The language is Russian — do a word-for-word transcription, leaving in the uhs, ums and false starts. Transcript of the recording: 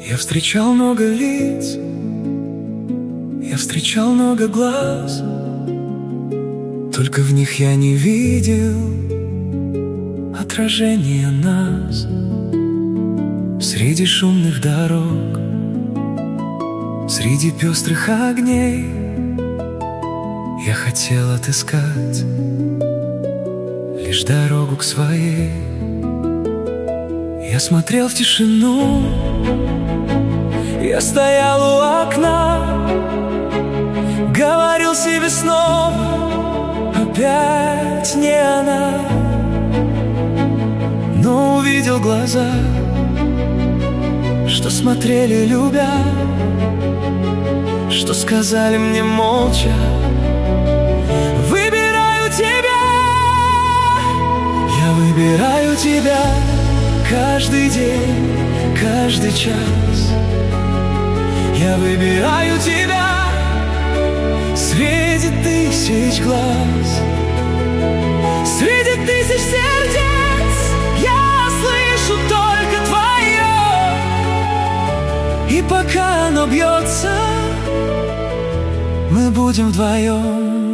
Я встречал много лиц, я встречал много глаз, только в них я не видел отражения нас. Среди шумных дорог, среди пестрых огней я хотел отыскать лишь дорогу к своей. Я смотрел в тишину, я стоял у окна, говорил себе снова, опять не она. Но увидел глаза, что смотрели любя, что сказали мне молча: выбираю тебя. Я выбираю тебя каждый день, каждый час. Я выбираю тебя среди тысяч глаз, среди тысяч сердец я слышу только твое. И пока оно бьется, мы будем вдвоем.